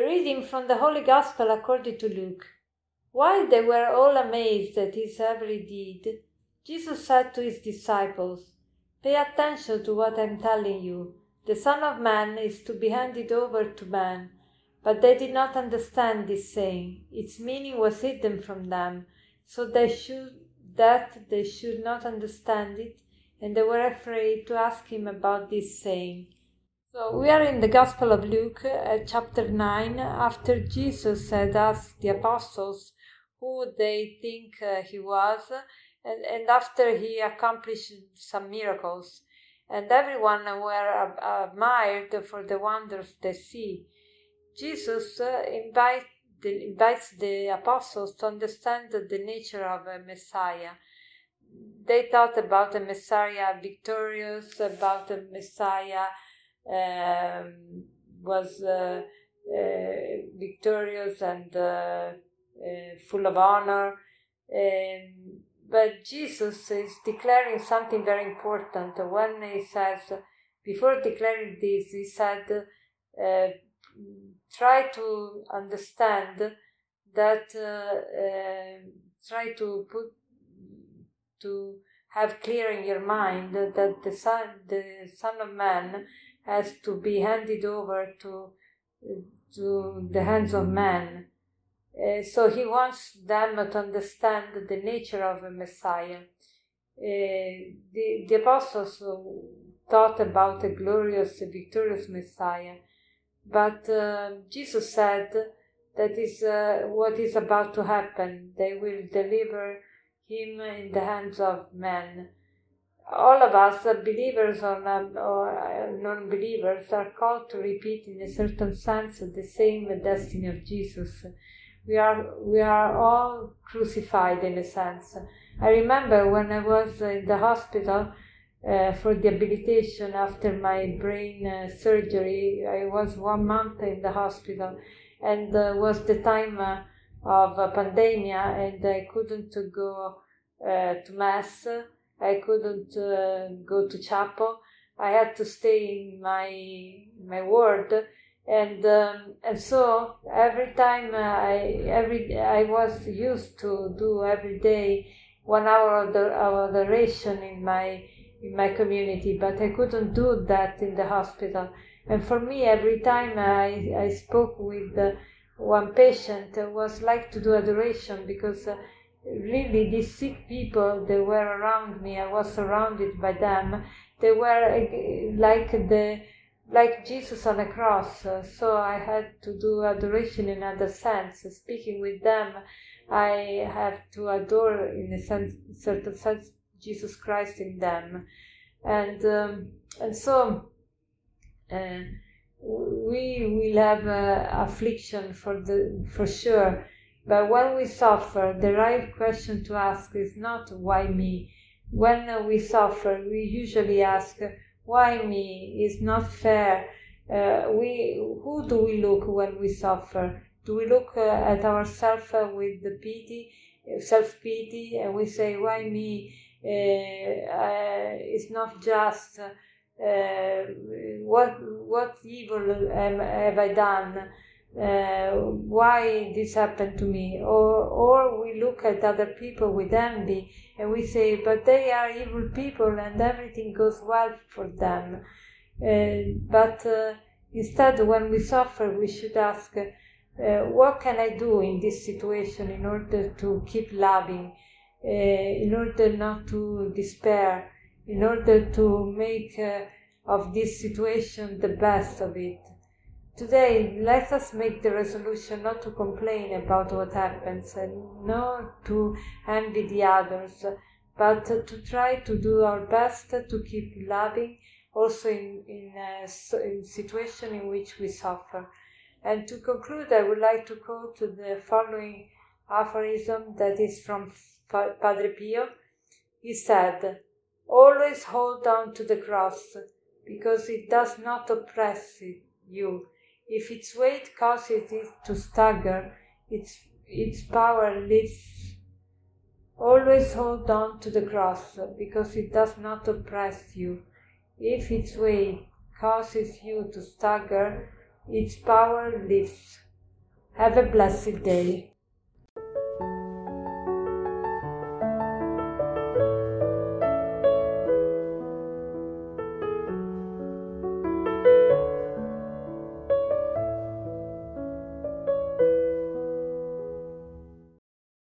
reading from the Holy Gospel according to Luke. While they were all amazed at his every deed, Jesus said to his disciples, "Pay attention to what I'm telling you. The Son of Man is to be handed over to man." But they did not understand this saying. Its meaning was hidden from them, so they should not understand it, and they were afraid to ask him about this saying. So we are in the Gospel of Luke, chapter 9, after Jesus had asked the apostles who they think he was, and after he accomplished some miracles, and everyone were admired for the wonders they see. Jesus invites the apostles to understand the nature of a Messiah. They thought about a Messiah victorious, about a Messiah was victorious and full of honor. But Jesus is declaring something very important. When he says, before declaring this, he said, try to understand that, try to have clear in your mind that the Son of Man has to be handed over to the hands of man. So he wants them to understand the nature of a Messiah. The apostles thought about a glorious, victorious Messiah, but Jesus said that is what is about to happen. They will deliver him in the hands of men. All of us, believers or non-believers, are called to repeat in a certain sense the same destiny of Jesus. We are all crucified in a sense. I remember when I was in the hospital for the habilitation after my brain surgery. I was 1 month in the hospital, and was the time of a pandemic, and I couldn't go to mass. I couldn't go to chapel. I had to stay in my ward, and so every time I was used to do every day 1 hour of adoration in my community, but I couldn't do that in the hospital. And for me, every time I spoke with one patient, it was like to do adoration, because really these sick people, they were around me. I was surrounded by them. They were like Jesus on a cross. So I had to do adoration in another sense. Speaking with them, I have to adore, in a certain sense, Jesus Christ in them. And so we will have affliction for sure. But when we suffer, the right question to ask is not why me. When we suffer, we usually ask, why me? It's not fair. Who do we look when we suffer? Do we look at ourselves with the self-pity, and we say, why me? It's not just. What evil have I done? Why this happened to me? Or we look at other people with envy, and we say, but they are evil people and everything goes well for them. But instead, when we suffer, we should ask, what can I do in this situation in order to keep loving, in order not to despair, in order to make of this situation the best of it. Today, let us make the resolution not to complain about what happens and not to envy the others, but to try to do our best to keep loving, also in situation in which we suffer. And to conclude, I would like to quote the following aphorism that is from Padre Pio. He said, "Always hold on to the cross, because it does not oppress you. If its weight causes it to stagger, its power lifts. Always hold on to the cross, because it does not oppress you. If its weight causes you to stagger, its power lifts." Have a blessed day.